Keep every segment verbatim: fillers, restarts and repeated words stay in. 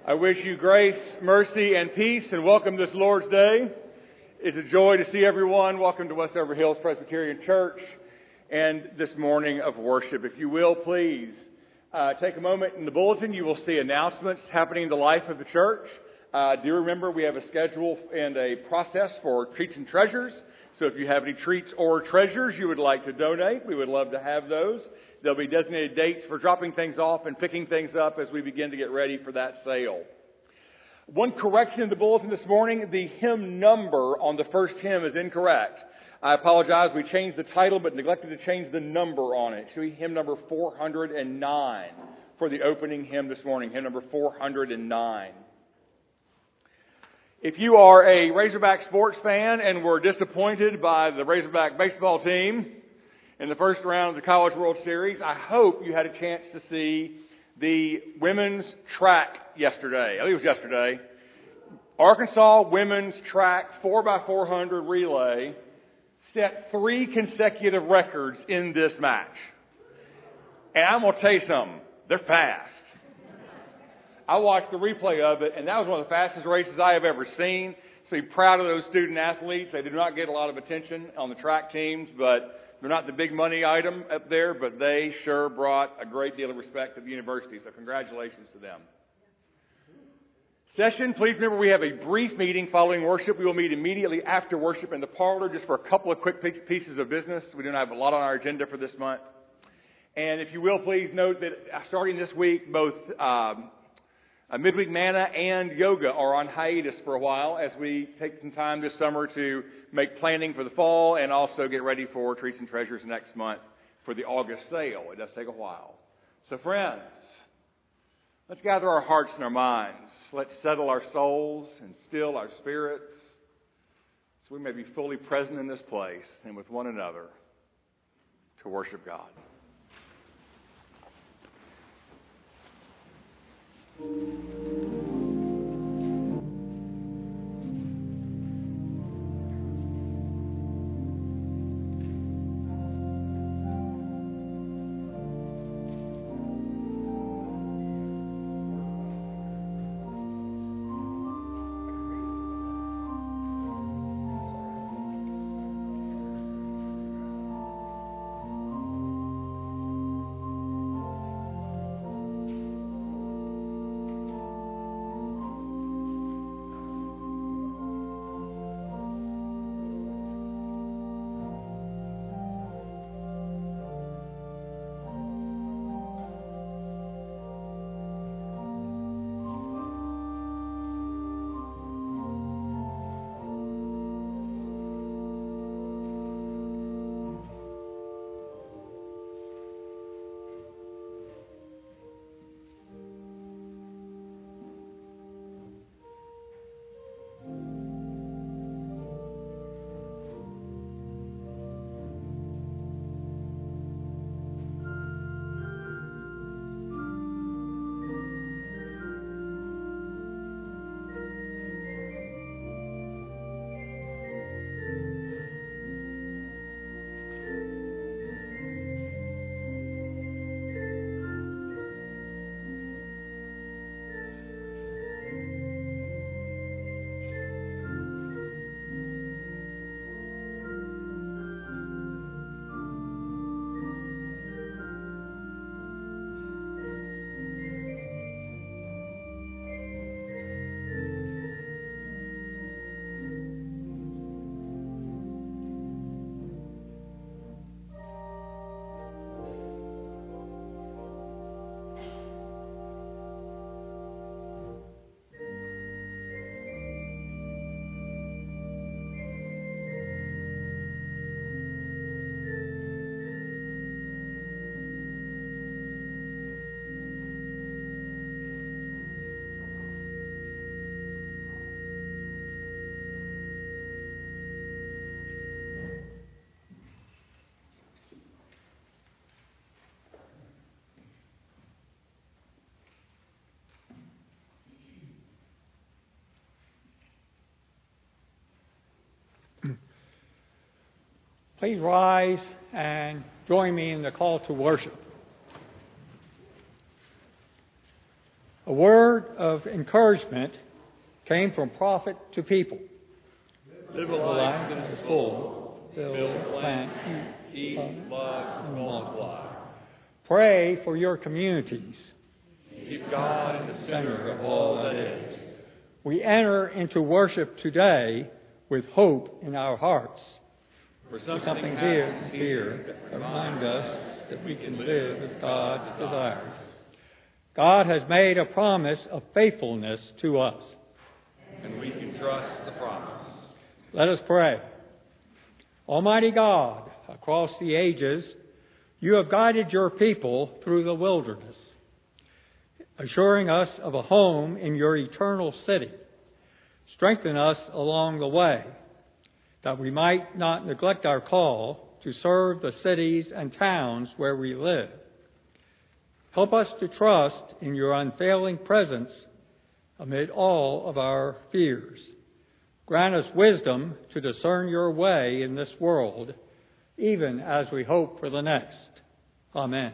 I wish you grace, mercy, and peace, and welcome this Lord's Day. It's a joy to see everyone. Welcome to Westover Hills Presbyterian Church and this morning of worship. If you will, please uh, take a moment. In the bulletin, you will see announcements happening in the life of the church. Uh, do remember we have a schedule and a process for treats and treasures. So if you have any treats or treasures you would like to donate, we would love to have those. There'll be designated dates for dropping things off and picking things up as we begin to get ready for that sale. One correction in the bulletin this morning, the hymn number on the first hymn is incorrect. I apologize, we changed the title but neglected to change the number on it. It should be hymn number four hundred nine for the opening hymn this morning, hymn number four hundred nine. If you are a Razorback sports fan and were disappointed by the Razorback baseball team in the first round of the College World Series, I hope you had a chance to see the women's track yesterday. I think it was yesterday. Arkansas women's track four by four hundred relay set three consecutive records in this match. And I'm going to tell you something. They're fast. I watched the replay of it, and that was one of the fastest races I have ever seen. So be proud of those student athletes. They do not get a lot of attention on the track teams, but they're not the big money item up there, but they sure brought a great deal of respect to the university. So congratulations to them. Session, please remember we have a brief meeting following worship. We will meet immediately after worship in the parlor just for a couple of quick pieces of business. We don't have a lot on our agenda for this month. And if you will, please note that starting this week, both um, Uh, Midweek Manna and yoga are on hiatus for a while as we take some time this summer to make planning for the fall and also get ready for Treats and Treasures next month for the August sale. It does take a while. So friends, let's gather our hearts and our minds. Let's settle our souls and still our spirits so we may be fully present in this place and with one another to worship God. Please rise and join me in the call to worship. A word of encouragement came from prophet to people. Live a life that is full, Build, plant, eat, love, and multiply. Pray for your communities. Keep God in the center of all that is. We enter into worship today with hope in our hearts. For something, Something here, here, that remind us that we can live as God's desires. God has made a promise of faithfulness to us. And we can trust the promise. Let us pray. Almighty God, across the ages, you have guided your people through the wilderness, assuring us of a home in your eternal city. Strengthen us along the way, that we might not neglect our call to serve the cities and towns where we live. Help us to trust in your unfailing presence amid all of our fears. Grant us wisdom to discern your way in this world, even as we hope for the next. Amen.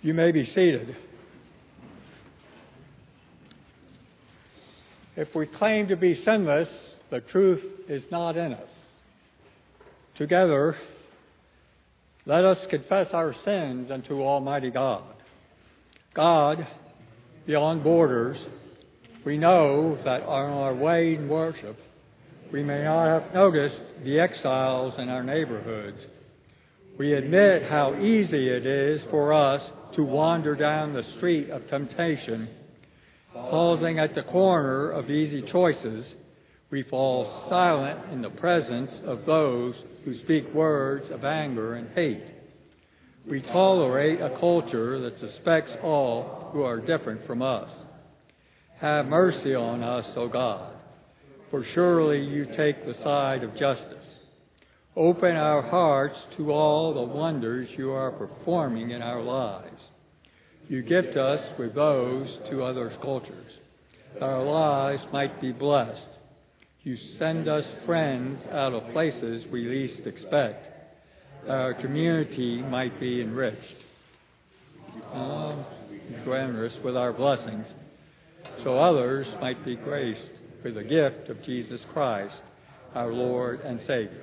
You may be seated. If we claim to be sinless, the truth is not in us. Together, let us confess our sins unto Almighty God. God, beyond borders, we know that on our way in worship, we may not have noticed the exiles in our neighborhoods. We admit how easy it is for us to wander down the street of temptation. Pausing at the corner of easy choices, we fall silent in the presence of those who speak words of anger and hate. We tolerate a culture that suspects all who are different from us. Have mercy on us, O God, for surely you take the side of justice. Open our hearts to all the wonders you are performing in our lives. You gift us with those to others' cultures, that our lives might be blessed. You send us friends out of places we least expect, that our community might be enriched. Um, generous with our blessings, so others might be graced with the gift of Jesus Christ, our Lord and Savior.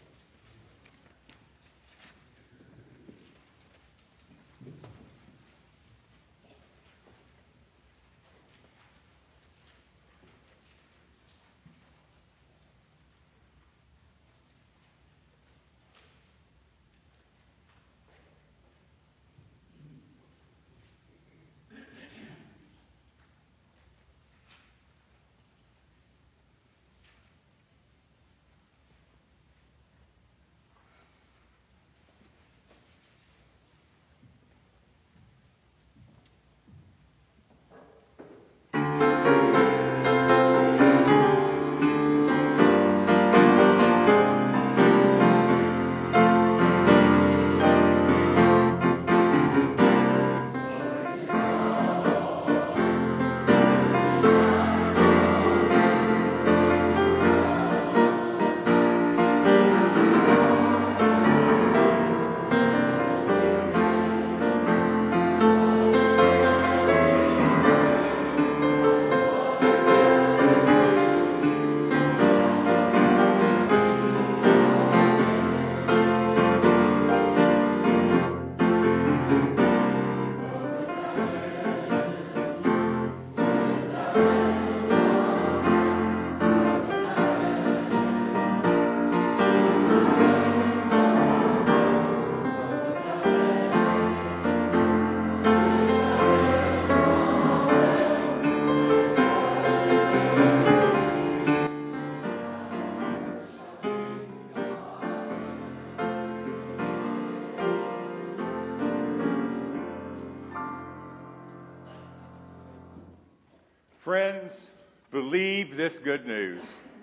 Friends, believe this good news.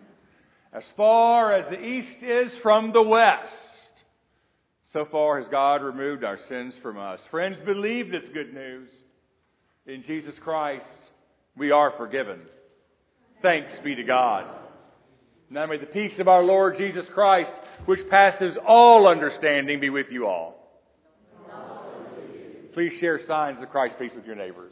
As far as the east is from the west, so far has God removed our sins from us. Friends, believe this good news. In Jesus Christ, we are forgiven. Thanks be to God. Now may the peace of our Lord Jesus Christ, which passes all understanding, be with you all. Please share signs of Christ's peace with your neighbors.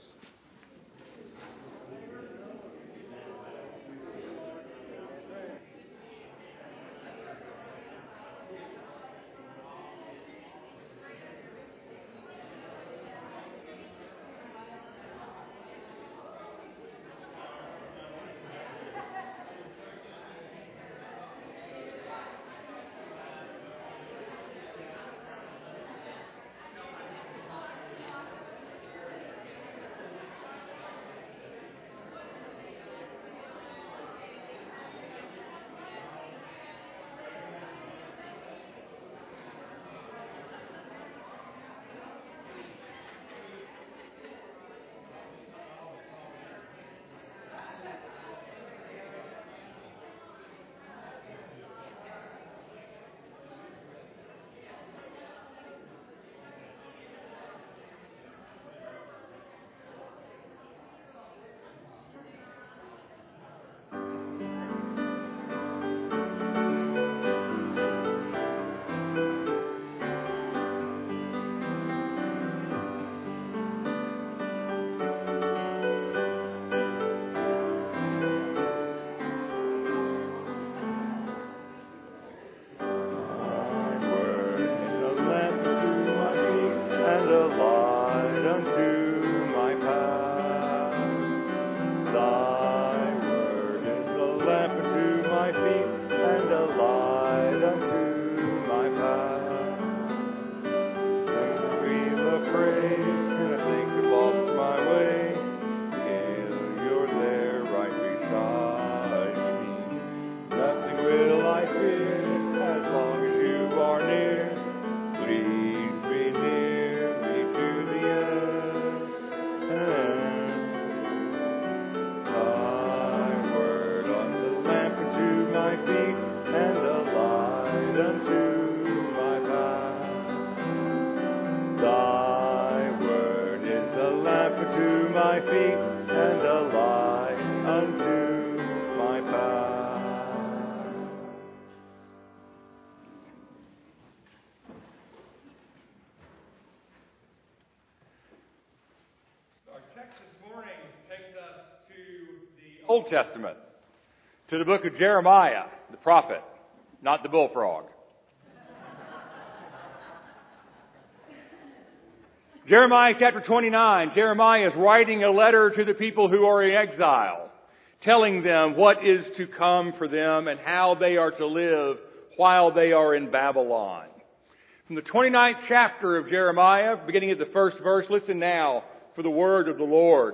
Text this morning takes us to the Old Testament, to the book of Jeremiah, the prophet, not the bullfrog. Jeremiah chapter twenty-nine. Jeremiah is writing a letter to the people who are in exile, telling them what is to come for them and how they are to live while they are in Babylon. From the twenty-ninth chapter of Jeremiah, beginning at the first verse, listen now for the word of the Lord.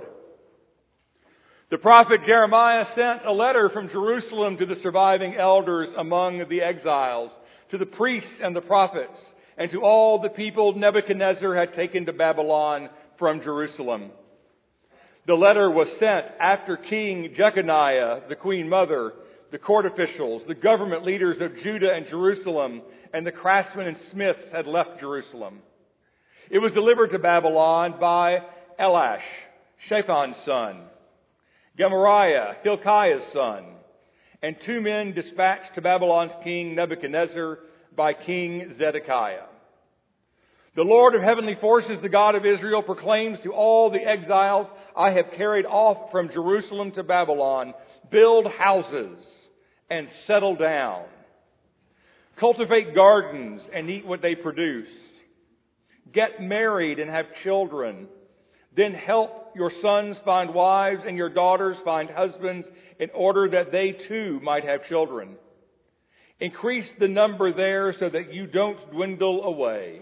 The prophet Jeremiah sent a letter from Jerusalem to the surviving elders among the exiles, to the priests and the prophets, and to all the people Nebuchadnezzar had taken to Babylon from Jerusalem. The letter was sent after King Jeconiah, the queen mother, the court officials, the government leaders of Judah and Jerusalem, and the craftsmen and smiths had left Jerusalem. It was delivered to Babylon by Elash, Shaphan's son, Gemariah, Hilkiah's son, and two men dispatched to Babylon's king Nebuchadnezzar by King Zedekiah. The Lord of heavenly forces, the God of Israel, proclaims to all the exiles I have carried off from Jerusalem to Babylon, build houses and settle down. Cultivate gardens and eat what they produce. Get married and have children. Then help your sons find wives and your daughters find husbands in order that they too might have children. Increase the number there so that you don't dwindle away.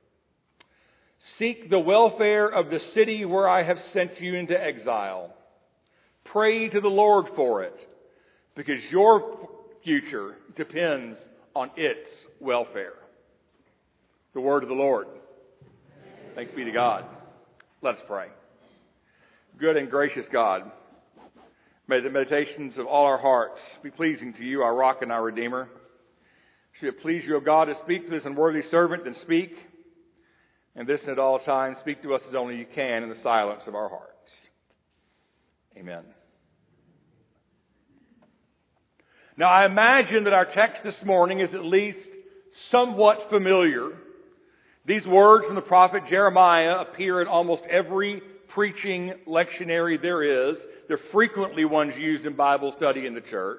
Seek the welfare of the city where I have sent you into exile. Pray to the Lord for it, because your future depends on its welfare. The word of the Lord. Thanks be to God. Let us pray. Good and gracious God, may the meditations of all our hearts be pleasing to you, our rock and our redeemer. Should it please you, O God, to speak to this unworthy servant, then speak. And this at all times, speak to us as only you can in the silence of our hearts. Amen. Now, I imagine that our text this morning is at least somewhat familiar. These words from the prophet Jeremiah appear in almost every preaching lectionary there is. They're frequently ones used in Bible study in the church.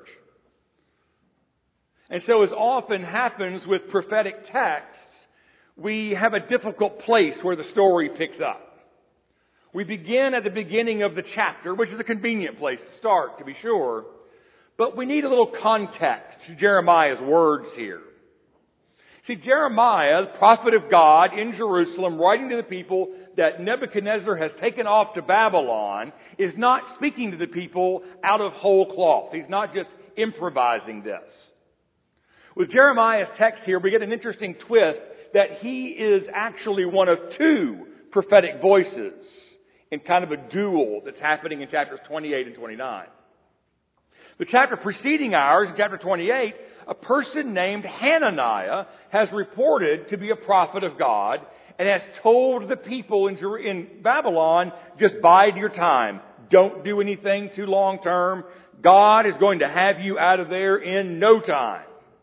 And so, as often happens with prophetic texts, we have a difficult place where the story picks up. We begin at the beginning of the chapter, which is a convenient place to start, to be sure. But we need a little context to Jeremiah's words here. See, Jeremiah, the prophet of God in Jerusalem, writing to the people that Nebuchadnezzar has taken off to Babylon, is not speaking to the people out of whole cloth. He's not just improvising this. With Jeremiah's text here, we get an interesting twist that he is actually one of two prophetic voices in kind of a duel that's happening in chapters twenty-eight and twenty-nine. The chapter preceding ours, in chapter twenty-eight, a person named Hananiah has reported to be a prophet of God and has told the people in, Jer- in Babylon, just bide your time. Don't do anything too long term. God is going to have you out of there in no time.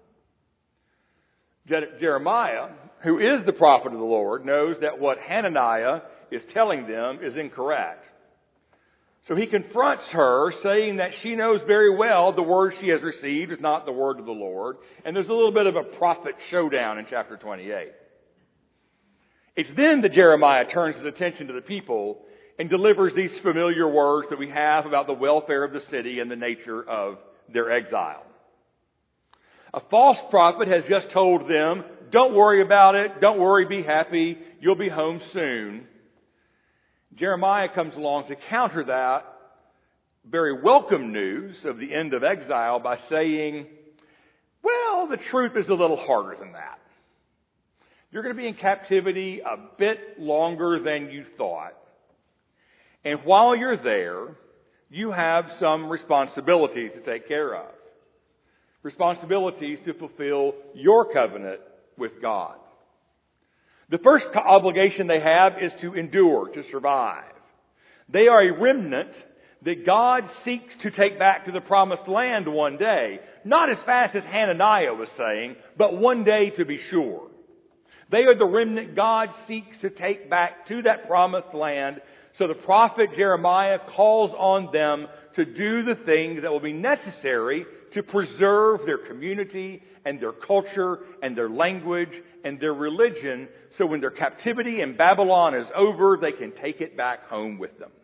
Je- Jeremiah, who is the prophet of the Lord, knows that what Hananiah is telling them is incorrect. So he confronts her, saying that she knows very well the word she has received is not the word of the Lord. And there's a little bit of a prophet showdown in chapter twenty-eight. It's then that Jeremiah turns his attention to the people and delivers these familiar words that we have about the welfare of the city and the nature of their exile. A false prophet has just told them, don't worry about it, don't worry, be happy, you'll be home soon. Jeremiah comes along to counter that very welcome news of the end of exile by saying, well, the truth is a little harder than that. You're going to be in captivity a bit longer than you thought. And while you're there, you have some responsibilities to take care of. Responsibilities to fulfill your covenant with God. The first obligation they have is to endure, to survive. They are a remnant that God seeks to take back to the promised land one day. Not as fast as Hananiah was saying, but one day to be sure. They are the remnant God seeks to take back to that promised land So the prophet Jeremiah calls on them to do the things that will be necessary to preserve their community and their culture and their language and their religion, so when their captivity in Babylon is over, they can take it back home with them.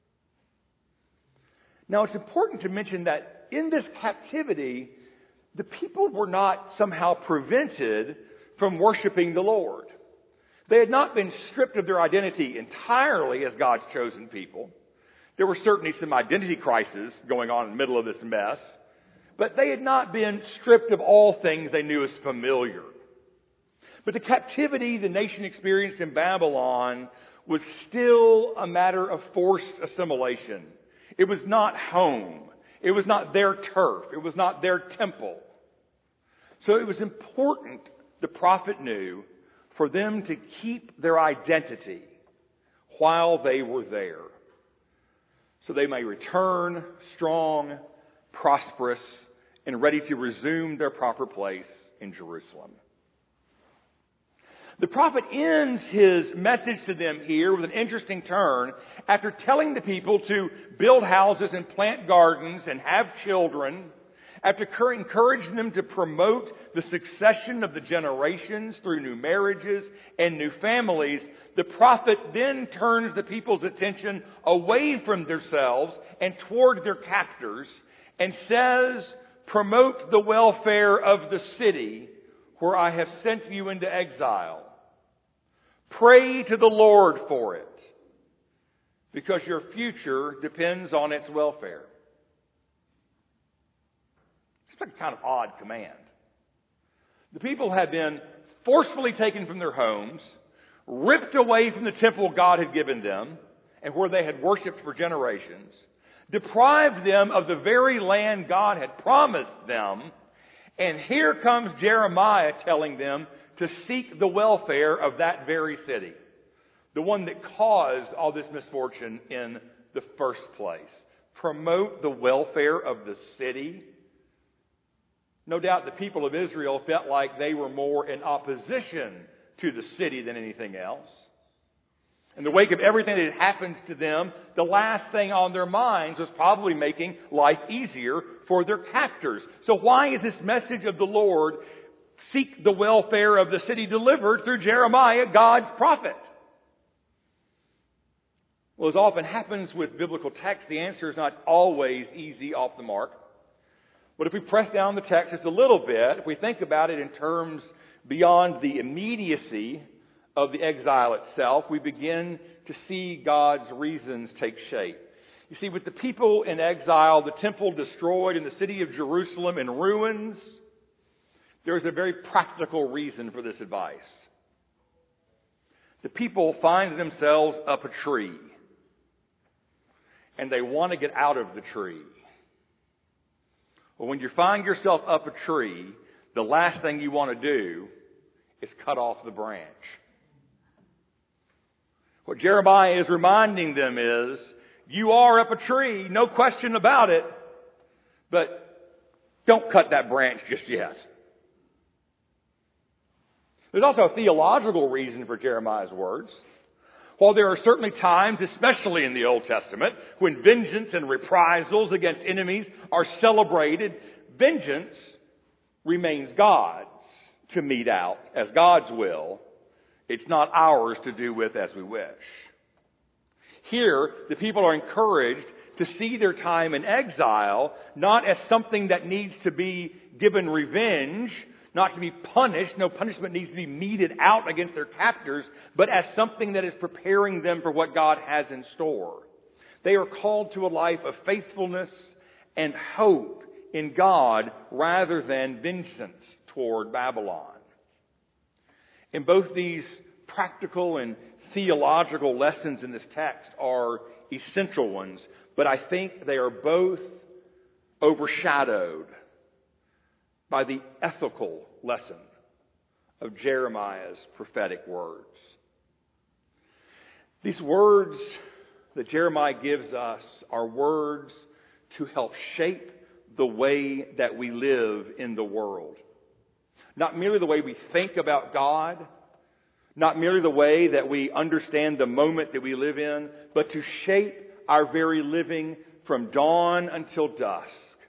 Now, it's important to mention that in this captivity, the people were not somehow prevented from worshiping the Lord. They had not been stripped of their identity entirely as God's chosen people. There were certainly some identity crises going on in the middle of this mess, but they had not been stripped of all things they knew as familiar. But the captivity the nation experienced in Babylon was still a matter of forced assimilation. It was not home. It was not their turf. It was not their temple. So it was important, the prophet knew, for them to keep their identity while they were there, so they may return strong, prosperous, and ready to resume their proper place in Jerusalem. The prophet ends his message to them here with an interesting turn. After telling the people to build houses and plant gardens and have children, after encouraging them to promote the succession of the generations through new marriages and new families, the prophet then turns the people's attention away from themselves and toward their captors and says, "Promote the welfare of the city where I have sent you into exile. Pray to the Lord for it, because your future depends on its welfare." It's like a kind of odd command. The people had been forcefully taken from their homes, ripped away from the temple God had given them, and where they had worshipped for generations, deprived them of the very land God had promised them, and here comes Jeremiah telling them to seek the welfare of that very city, the one that caused all this misfortune in the first place. Promote the welfare of the city. No doubt the people of Israel felt like they were more in opposition to the city than anything else. In the wake of everything that had happened to them, the last thing on their minds was probably making life easier for their captors. So why is this message of the Lord, seek the welfare of the city, delivered through Jeremiah, God's prophet? Well, as often happens with biblical text, the answer is not always easy off the mark. But if we press down the text just a little bit, if we think about it in terms beyond the immediacy of the exile itself, we begin to see God's reasons take shape. You see, with the people in exile, the temple destroyed, and the city of Jerusalem in ruins, there is a very practical reason for this advice. The people find themselves up a tree, and they want to get out of the tree. Well, when you find yourself up a tree, the last thing you want to do is cut off the branch. What Jeremiah is reminding them is, you are up a tree, no question about it, but don't cut that branch just yet. There's also a theological reason for Jeremiah's words. While there are certainly times, especially in the Old Testament, when vengeance and reprisals against enemies are celebrated, vengeance remains God's to mete out as God's will. It's not ours to do with as we wish. Here, the people are encouraged to see their time in exile not as something that needs to be given revenge, not to be punished. No punishment needs to be meted out against their captors, but as something that is preparing them for what God has in store. They are called to a life of faithfulness and hope in God rather than vengeance toward Babylon. And both these practical and theological lessons in this text are essential ones, but I think they are both overshadowed by the ethical lesson of Jeremiah's prophetic words. These words that Jeremiah gives us are words to help shape the way that we live in the world. Not merely the way we think about God, Not merely the way that we understand the moment that we live in, but to shape our very living from dawn until dusk.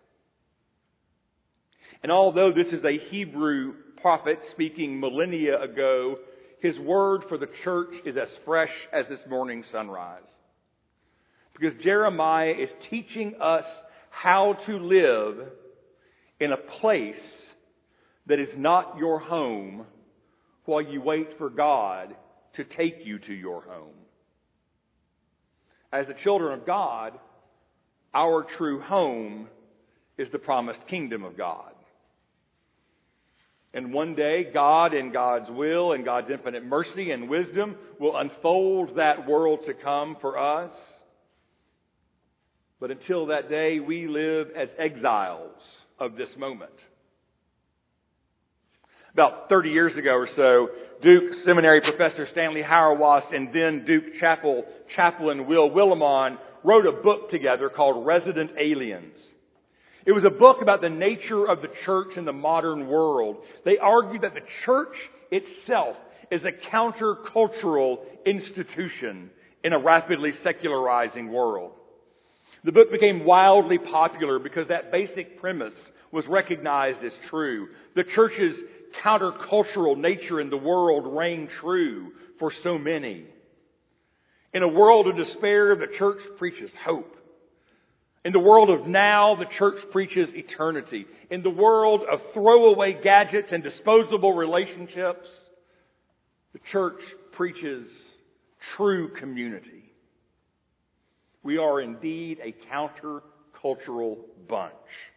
And although this is a Hebrew prophet speaking millennia ago, his word for the church is as fresh as this morning's sunrise. Because Jeremiah is teaching us how to live in a place that is not your home while you wait for God to take you to your home. As the children of God, our true home is the promised kingdom of God. And one day, God, in God's will and God's infinite mercy and wisdom, will unfold that world to come for us. But until that day, we live as exiles of this moment. About thirty years ago or so, Duke Seminary professor Stanley Hauerwas and then Duke Chapel chaplain Will Willimon wrote a book together called Resident Aliens. It was a book about the nature of the church in the modern world. They argued that the church itself is a countercultural institution in a rapidly secularizing world. The book became wildly popular because that basic premise was recognized as true. The church's countercultural nature in the world rang true for so many. In a world of despair, the church preaches hope. In the world of now, the church preaches eternity. In the world of throwaway gadgets and disposable relationships, the church preaches true community. We are indeed a countercultural bunch.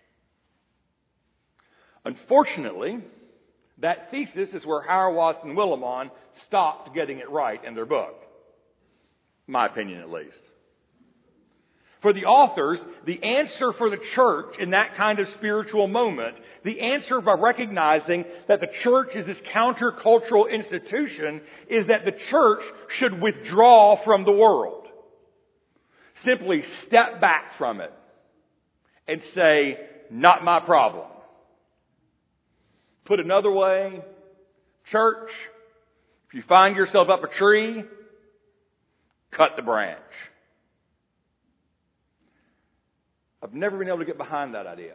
Unfortunately, that thesis is where Hauerwas and Willimon stopped getting it right in their book. My opinion, at least. For the authors, the answer for the church in that kind of spiritual moment, the answer by recognizing that the church is this countercultural institution, is that the church should withdraw from the world. Simply step back from it and say, not my problem. Put another way, church, if you find yourself up a tree, cut the branch. I've never been able to get behind that idea.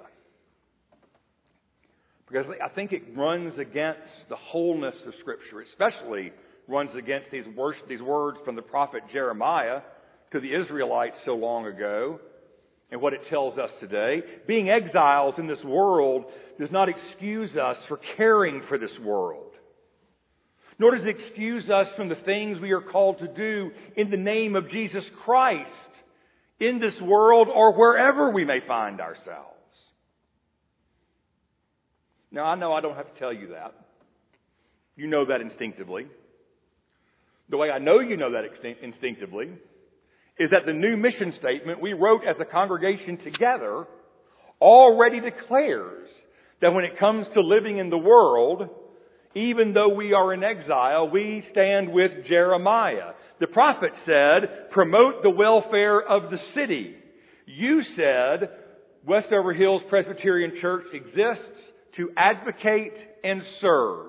Because I think it runs against the wholeness of Scripture, especially runs against these words, these words from the prophet Jeremiah to the Israelites so long ago, and what it tells us today. Being exiles in this world does not excuse us for caring for this world. Nor does it excuse us from the things we are called to do in the name of Jesus Christ in this world or wherever we may find ourselves. Now, I know I don't have to tell you that. You know that instinctively. The way I know you know that instinctively is that the new mission statement we wrote as a congregation together already declares that when it comes to living in the world, even though we are in exile, we stand with Jeremiah. The prophet said, promote the welfare of the city. You said, Westover Hills Presbyterian Church exists to advocate and serve.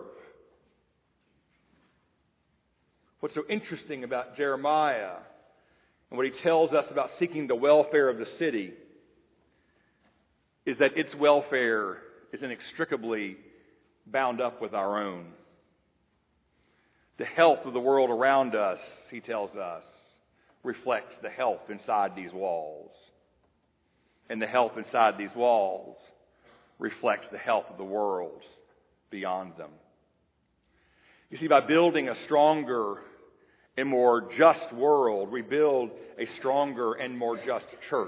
What's so interesting about Jeremiah and what he tells us about seeking the welfare of the city is that its welfare is inextricably bound up with our own. The health of the world around us, he tells us, reflects the health inside these walls. And the health inside these walls reflects the health of the world beyond them. You see, by building a stronger and more just world, we build a stronger and more just church.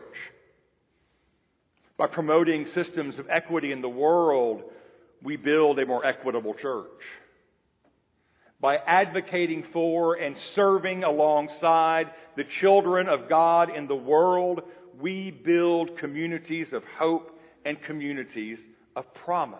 By promoting systems of equity in the world, we build a more equitable church. By advocating for and serving alongside the children of God in the world, we build communities of hope and communities of promise.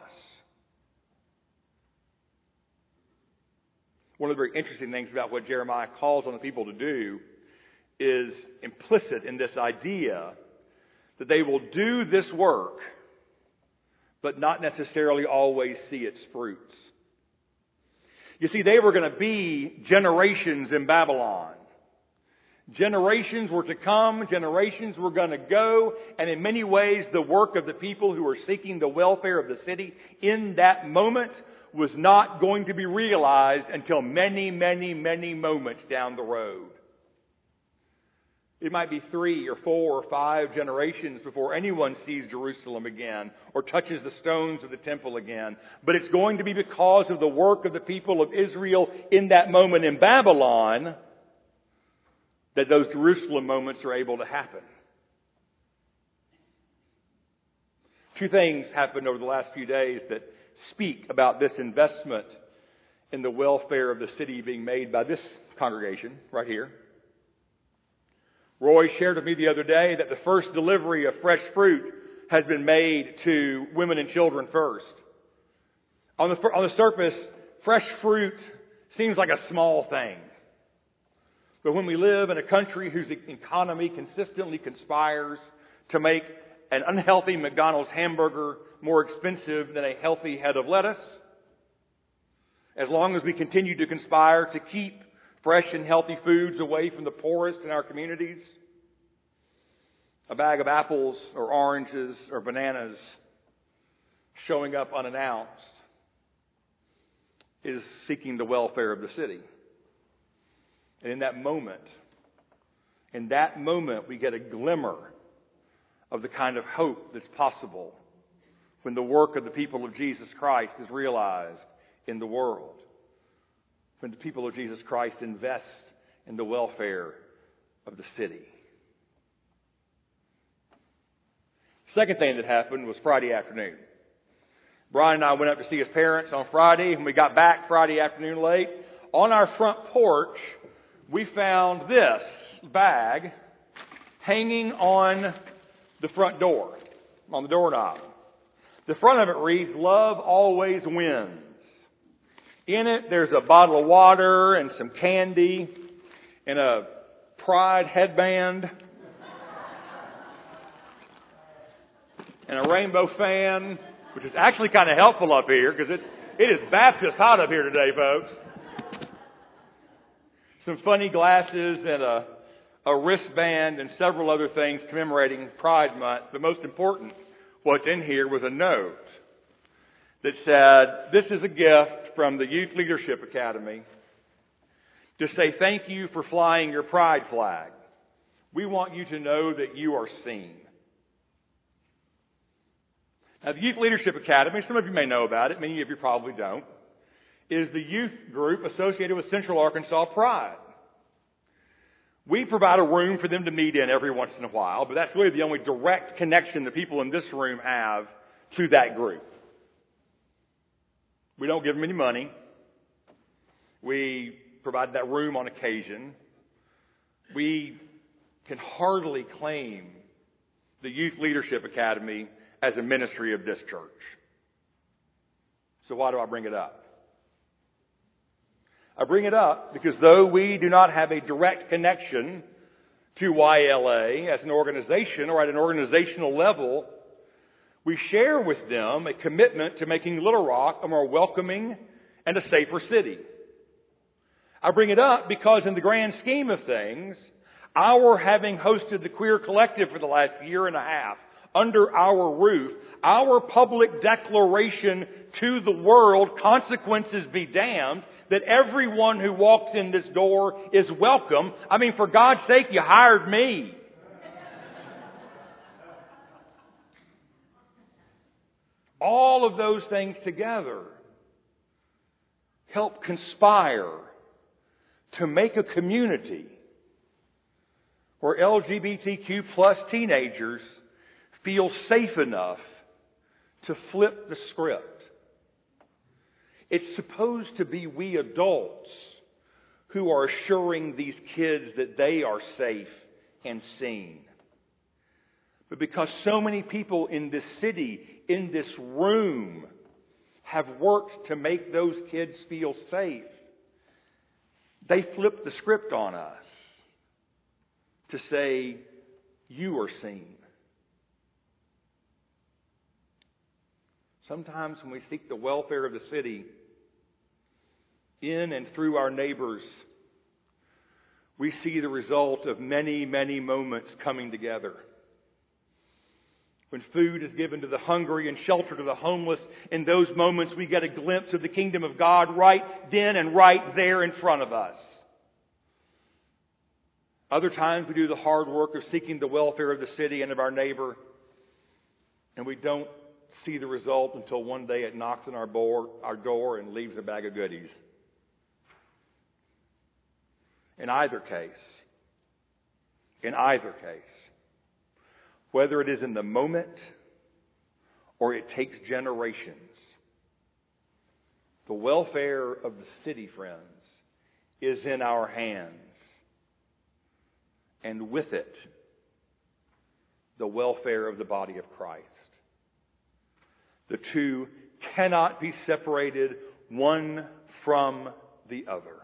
One of the very interesting things about what Jeremiah calls on the people to do is implicit in this idea that they will do this work, but not necessarily always see its fruits. You see, they were going to be generations in Babylon. Generations were to come, generations were going to go, and in many ways the work of the people who were seeking the welfare of the city in that moment was not going to be realized until many, many, many moments down the road. It might be three or four or five generations before anyone sees Jerusalem again or touches the stones of the temple again. But it's going to be because of the work of the people of Israel in that moment in Babylon that those Jerusalem moments are able to happen. Two things happened over the last few days that speak about this investment in the welfare of the city being made by this congregation right here. Roy shared with me the other day that the first delivery of fresh fruit has been made to women and children first. On the, on the surface, fresh fruit seems like a small thing. But when we live in a country whose economy consistently conspires to make an unhealthy McDonald's hamburger more expensive than a healthy head of lettuce, as long as we continue to conspire to keep fresh and healthy foods away from the poorest in our communities, a bag of apples or oranges or bananas showing up unannounced is seeking the welfare of the city. And in that moment, in that moment, we get a glimmer of the kind of hope that's possible when the work of the people of Jesus Christ is realized in the world. When the people of Jesus Christ invest in the welfare of the city. Second thing that happened was Friday afternoon. Brian and I went up to see his parents on Friday, and we got back Friday afternoon late. On our front porch, we found this bag hanging on the front door, on the doorknob. The front of it reads, "Love always wins." In it, there's a bottle of water and some candy and a pride headband and a rainbow fan, which is actually kind of helpful up here because it, it is Baptist hot up here today, folks. Some funny glasses and a, a wristband and several other things commemorating Pride Month. But most important, what's in here was a note that said, "This is a gift from the Youth Leadership Academy to say thank you for flying your pride flag. We want you to know that you are seen." Now, the Youth Leadership Academy, some of you may know about it, many of you probably don't, is the youth group associated with Central Arkansas Pride. We provide a room for them to meet in every once in a while, but that's really the only direct connection the people in this room have to that group. We don't give them any money. We provide that room on occasion. We can hardly claim the Youth Leadership Academy as a ministry of this church. So why do I bring it up? I bring it up because though we do not have a direct connection to Y L A as an organization or at an organizational level, we share with them a commitment to making Little Rock a more welcoming and a safer city. I bring it up because in the grand scheme of things, our having hosted the Queer Collective for the last year and a half under our roof, our public declaration to the world, consequences be damned, that everyone who walks in this door is welcome. I mean, for God's sake, you hired me. All of those things together help conspire to make a community where L G B T Q plus teenagers feel safe enough to flip the script. It's supposed to be we adults who are assuring these kids that they are safe and seen. But because so many people in this city, in this room, have worked to make those kids feel safe, they flip the script on us to say, you are seen. Sometimes when we seek the welfare of the city, in and through our neighbors, we see the result of many, many moments coming together. When food is given to the hungry and shelter to the homeless, in those moments we get a glimpse of the kingdom of God right then and right there in front of us. Other times we do the hard work of seeking the welfare of the city and of our neighbor, and we don't see the result until one day it knocks on our door, our door and leaves a bag of goodies. In either case, in either case, whether it is in the moment or it takes generations, the welfare of the city, friends, is in our hands. And with it, the welfare of the body of Christ. The two cannot be separated one from the other.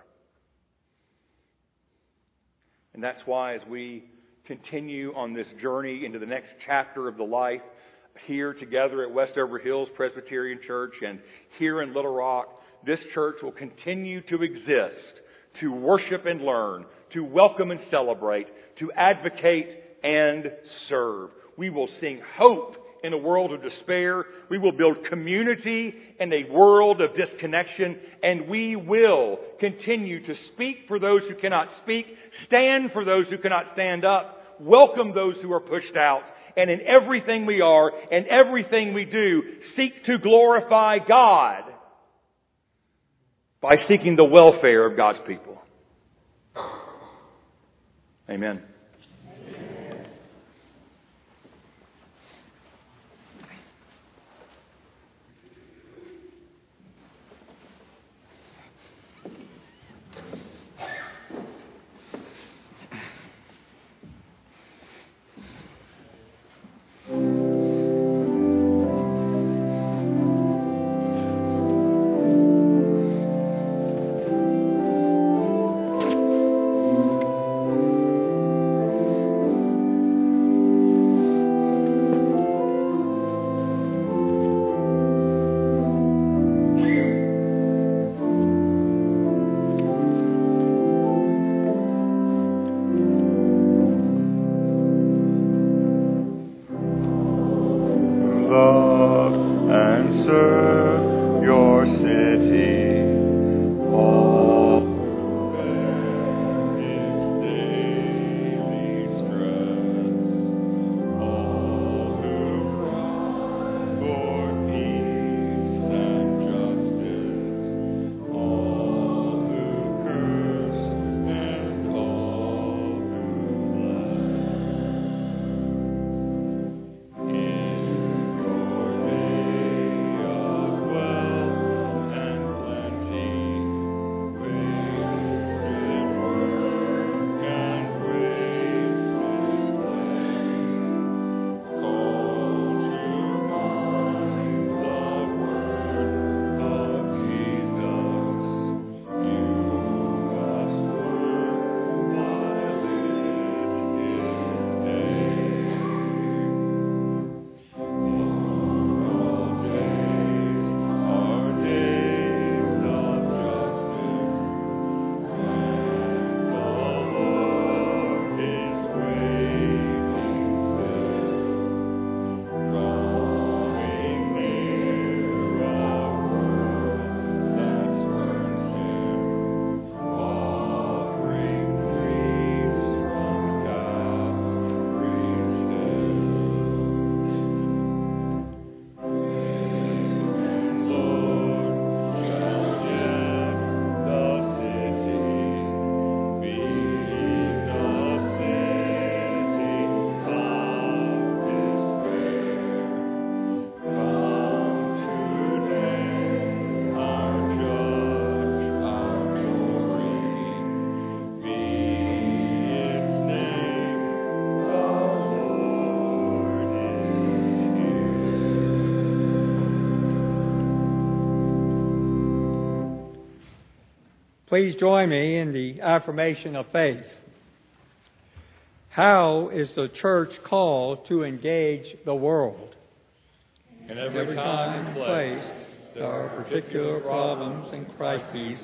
And that's why as we continue on this journey into the next chapter of the life here together at Westover Hills Presbyterian Church and here in Little Rock, this church will continue to exist, to worship and learn, to welcome and celebrate, to advocate and serve. We will sing hope in a world of despair. We will build community in a world of disconnection. And we will continue to speak for those who cannot speak, stand for those who cannot stand up, welcome those who are pushed out. And in everything we are and everything we do, seek to glorify God by seeking the welfare of God's people. Amen. Please join me in the affirmation of faith. How is the church called to engage the world? In every time and place, there are particular problems and crises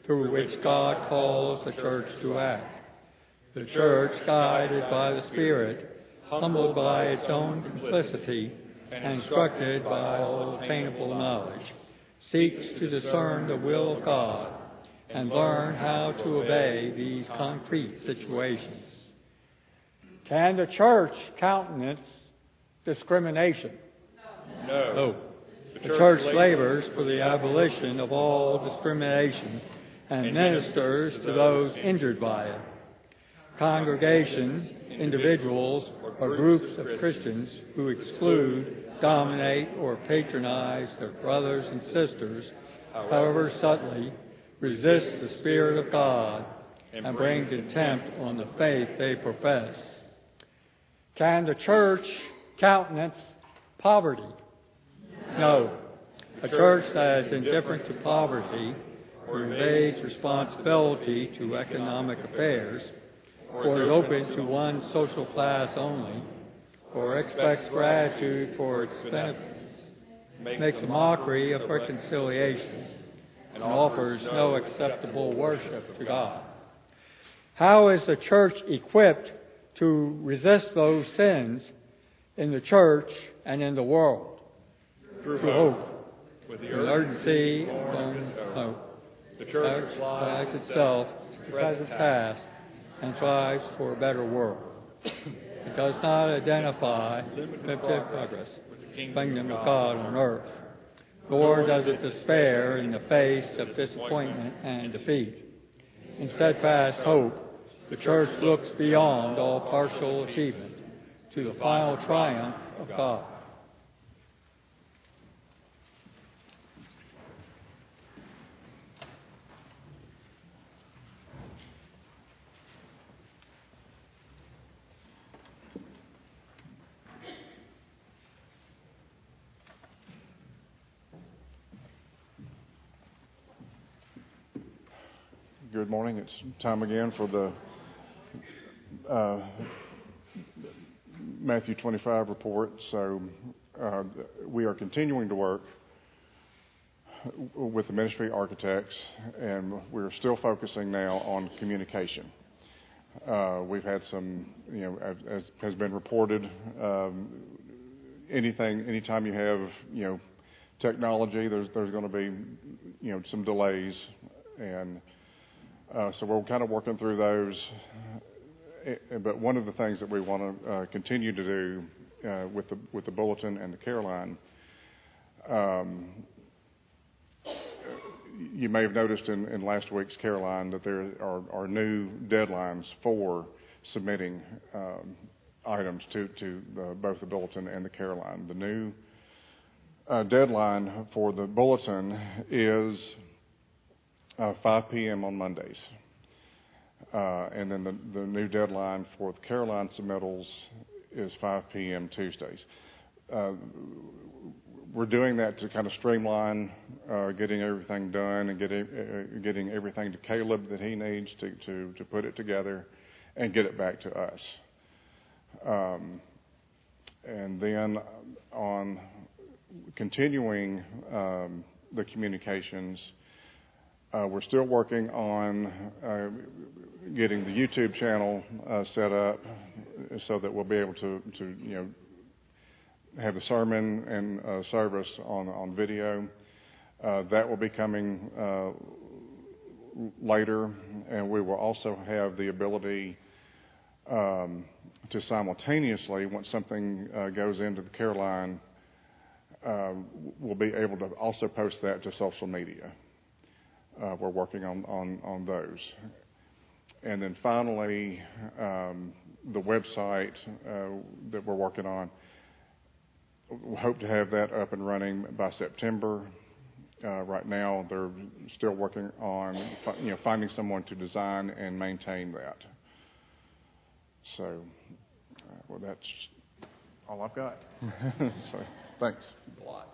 through which God calls the church to act. The church, guided by the Spirit, humbled by its own simplicity, and instructed by all attainable knowledge, seeks to discern the will of God and learn how to obey these concrete situations. Can the church countenance discrimination? No. No. The church labors for the abolition of all discrimination and ministers to those injured by it. Congregations, individuals, or groups of Christians who exclude, dominate, or patronize their brothers and sisters, however subtly, resist the Spirit of God and bring contempt on the faith they profess. Can the church countenance poverty? No. A church that is indifferent to poverty or evades responsibility to economic affairs, or is open to one social class only, or expects gratitude for its benefits, makes a mockery of reconciliation, and offers no acceptable worship to God. How is the church equipped to resist those sins in the church and in the world? Through Through hope. hope. With the With urgency and hope. The church applies itself to the present task and strives for a better world. It does not identify limited progress with the kingdom of God on earth, nor does it despair in the face of disappointment and defeat. In steadfast hope, the church looks beyond all partial achievement to the final triumph of God. Good morning. It's time again for the uh, Matthew twenty-five report. So uh, we are continuing to work with the ministry architects, and we're still focusing now on communication. Uh, we've had some, you know, as, as has been reported, um, anything, anytime you have, you know, technology, there's there's going to be, you know, some delays, and Uh, so we're kind of working through those, but one of the things that we want to uh, continue to do uh, with the with the bulletin and the Caroline, um, you may have noticed in, in last week's Caroline that there are, are new deadlines for submitting um, items to to uh, both the bulletin and the Caroline. The new uh, deadline for the bulletin is Uh, five p.m. on Mondays. Uh, and then the, the new deadline for the Caroline submittals is five p.m. Tuesdays. Uh, we're doing that to kind of streamline uh, getting everything done and getting, uh, getting everything to Caleb that he needs to, to, to put it together and get it back to us. Um, and then on continuing um, the communications, Uh, we're still working on uh, getting the YouTube channel uh, set up so that we'll be able to, to you know, have the sermon and uh, service on on video. Uh, that will be coming uh, later, and we will also have the ability um, to simultaneously, once something uh, goes into the Caroline, uh, we'll be able to also post that to social media. Uh, we're working on, on, on those. And then finally, um, the website uh, that we're working on, we hope to have that up and running by September. Uh, right now, they're still working on, you know, finding someone to design and maintain that. So, uh, well, that's all I've got. So, thanks. A lot.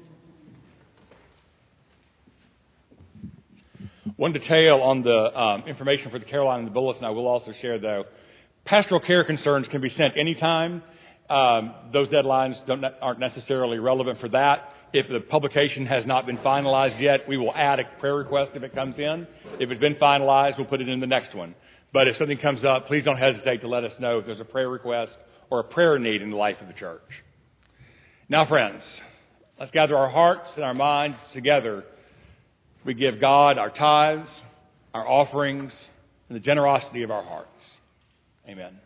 One detail on the um, information for the Caroline and the Bulletin I will also share, though. Pastoral care concerns can be sent anytime. Um, those deadlines don't, aren't necessarily relevant for that. if the publication has not been finalized yet, we will add a prayer request if it comes in. If it's been finalized, we'll put it in the next one. But if something comes up, please don't hesitate to let us know if there's a prayer request or a prayer need in the life of the church. Now, friends, let's gather our hearts and our minds together. We give God our tithes, our offerings, and the generosity of our hearts. Amen.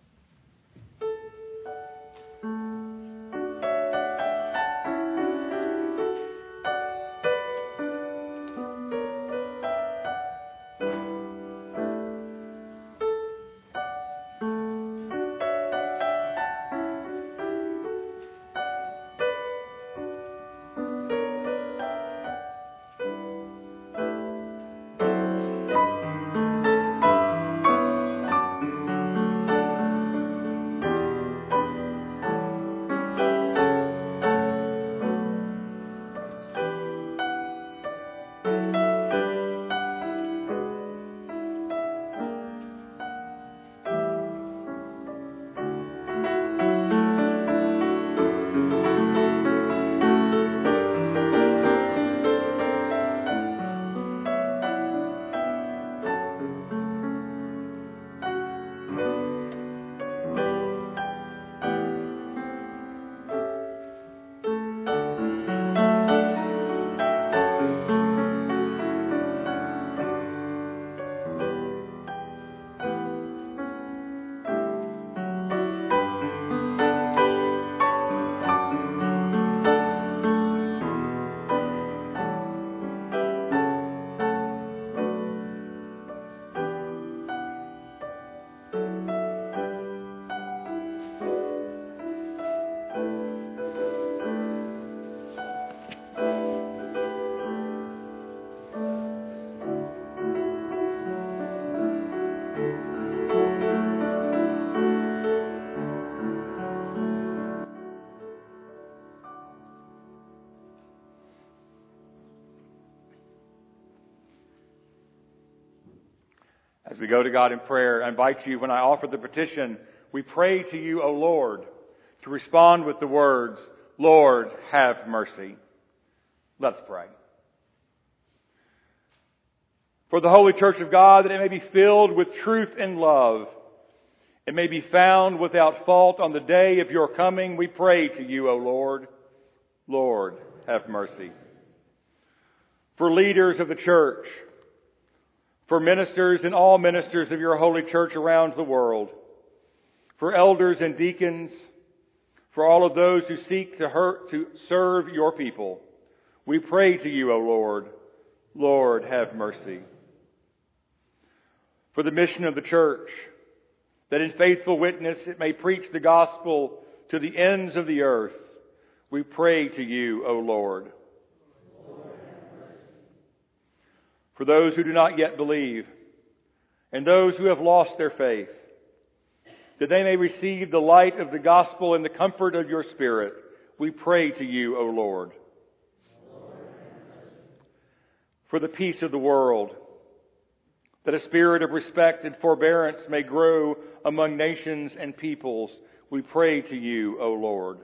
As we go to God in prayer, I invite you, when I offer the petition, we pray to you, O Lord, to respond with the words, Lord, have mercy. Let's pray. For the Holy Church of God, that it may be filled with truth and love, it may be found without fault on the day of your coming, we pray to you, O Lord. Lord, have mercy. For leaders of the church, for ministers and all ministers of your holy church around the world, for elders and deacons, for all of those who seek to, hurt, to serve your people, we pray to you, O Lord. Lord, have mercy. For the mission of the church, that in faithful witness it may preach the gospel to the ends of the earth, we pray to you, O Lord. For those who do not yet believe, and those who have lost their faith, that they may receive the light of the gospel and the comfort of your Spirit, we pray to you, O Lord. For the peace of the world, that a spirit of respect and forbearance may grow among nations and peoples, we pray to you, O Lord.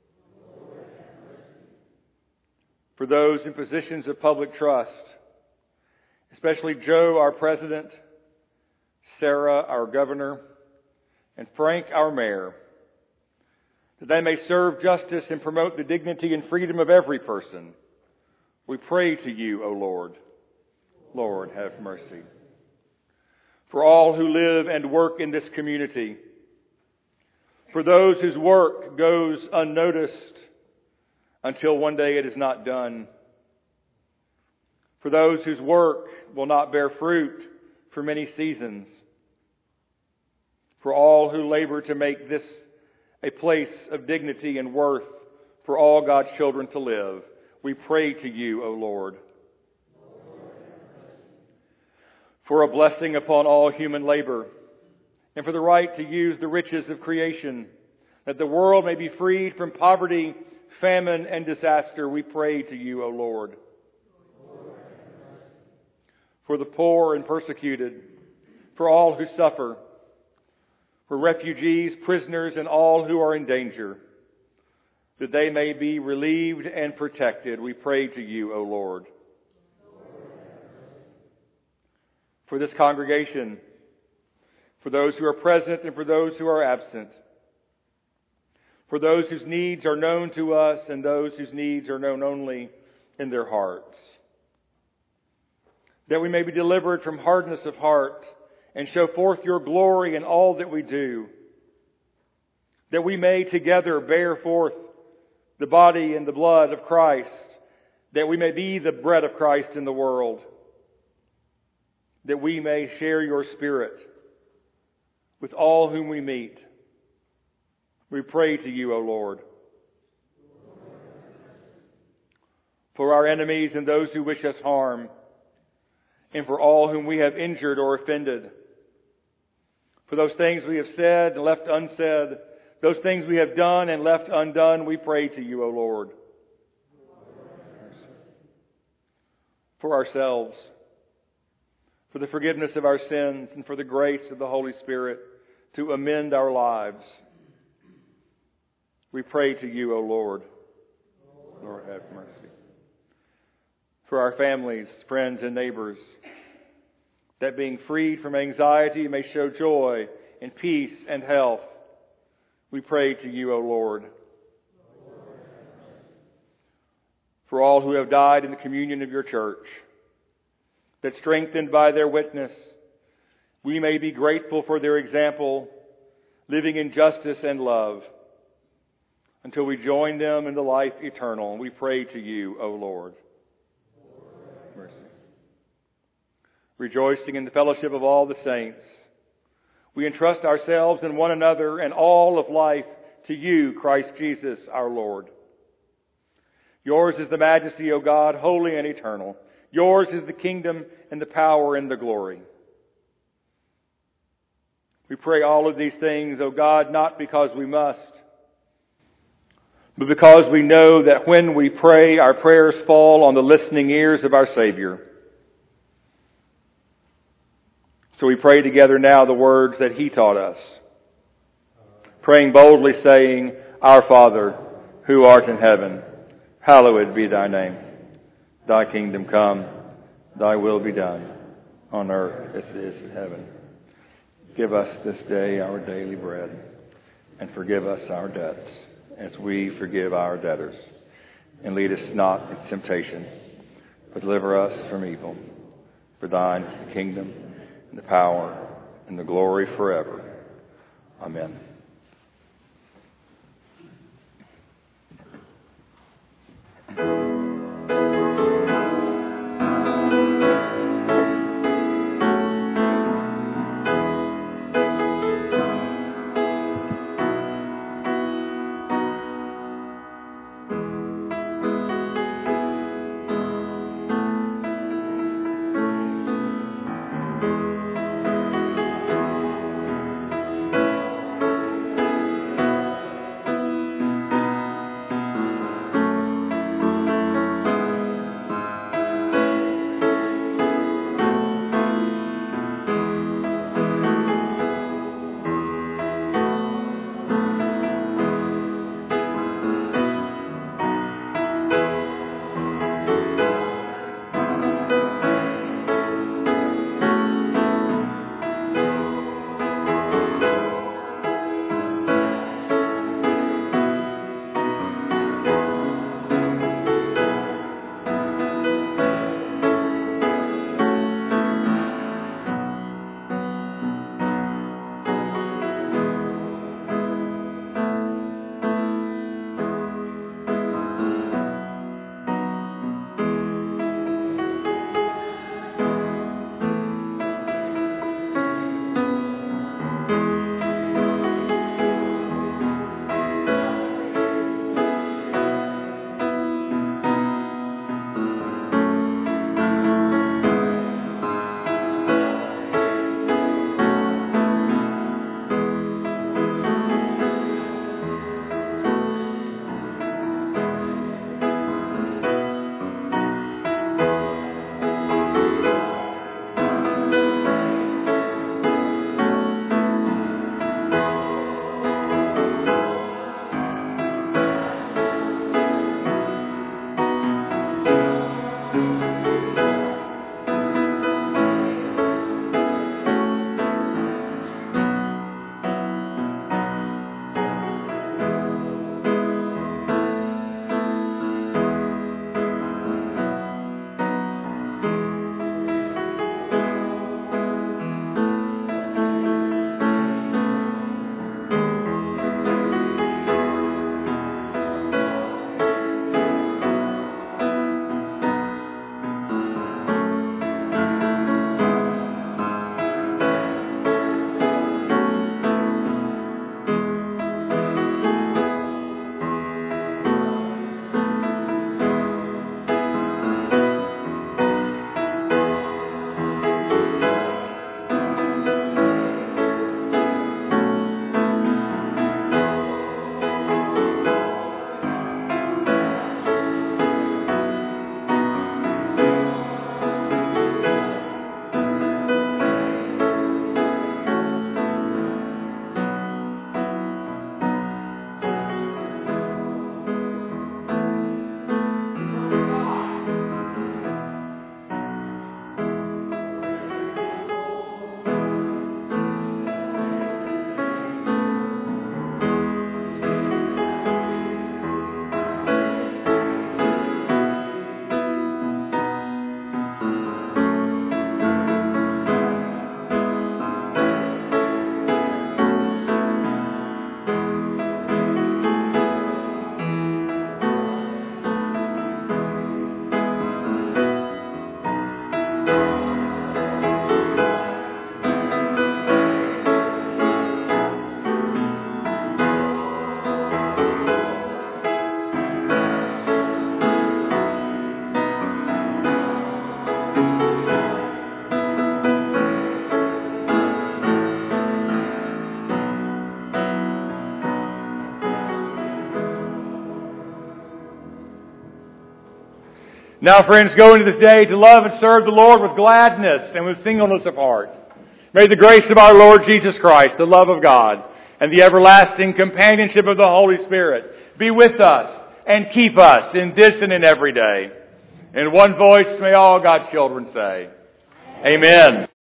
For those in positions of public trust, especially Joe, our president, Sarah, our governor, and Frank, our mayor, that they may serve justice and promote the dignity and freedom of every person, we pray to you, O Lord. Lord, have mercy. For all who live and work in this community, for those whose work goes unnoticed until one day it is not done, for those whose work will not bear fruit for many seasons, for all who labor to make this a place of dignity and worth for all God's children to live, we pray to you, O Lord. For a blessing upon all human labor, and for the right to use the riches of creation, that the world may be freed from poverty, famine, and disaster, we pray to you, O Lord. For the poor and persecuted, for all who suffer, for refugees, prisoners, and all who are in danger, that they may be relieved and protected. We pray to you, O Lord. For this congregation, for those who are present and for those who are absent, for those whose needs are known to us and those whose needs are known only in their hearts, that we may be delivered from hardness of heart and show forth your glory in all that we do, that we may together bear forth the body and the blood of Christ, that we may be the bread of Christ in the world, that we may share your Spirit with all whom we meet. We pray to you, O Lord. For our enemies and those who wish us harm, and for all whom we have injured or offended, for those things we have said and left unsaid, those things we have done and left undone, we pray to you, O Lord. For ourselves, for the forgiveness of our sins, and for the grace of the Holy Spirit to amend our lives, we pray to you, O Lord. Lord, have mercy. For our families, friends, and neighbors, that being freed from anxiety may show joy and peace and health, we pray to you, O Lord. For all who have died in the communion of your church, that strengthened by their witness, we may be grateful for their example, living in justice and love, until we join them in the life eternal. We pray to you, O Lord. Mercy. Rejoicing in the fellowship of all the saints, we entrust ourselves and one another and all of life to you, Christ Jesus, our Lord. Yours is the majesty, O God, holy and eternal. Yours is the kingdom and the power and the glory. We pray all of these things, O God, not because we must, but because we know that when we pray, our prayers fall on the listening ears of our Savior. So we pray together now the words that He taught us, praying boldly, saying, Our Father, who art in heaven, hallowed be thy name. Thy kingdom come, thy will be done, on earth as it is in heaven. Give us this day our daily bread, and forgive us our debts, as we forgive our debtors. And lead us not into temptation, but deliver us from evil. For thine is the kingdom, and the power, and the glory forever. Amen. Now, friends, go into this day to love and serve the Lord with gladness and with singleness of heart. May the grace of our Lord Jesus Christ, the love of God, and the everlasting companionship of the Holy Spirit be with us and keep us in this and in every day. In one voice may all God's children say, Amen.